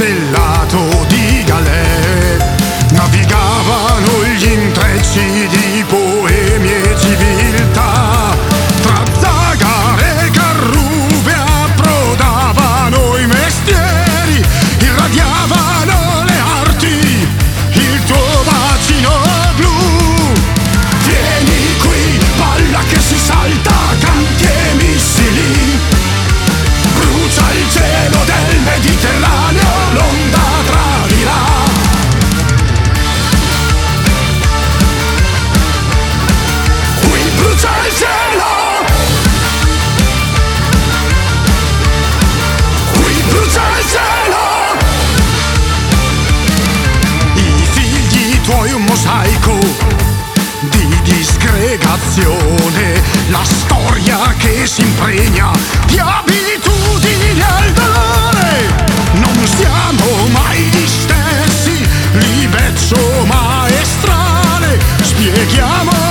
stellato di galè navigavano gli intrecci di poemi e civiltà. Tra zagare e carrube approdavano i mestieri, irradiavano le arti, il tuo bacino blu. Vieni qui, palla che si salta, canti e missili, brucia il cielo del Mediterraneo, l'onda tradirà. Qui brucia il cielo, qui brucia il cielo. I figli tuoi un mosaico di disgregazione, la storia che si impregna di abitudini al dolore. Non siamo mai gli stessi, libeccio maestrale, spieghiamo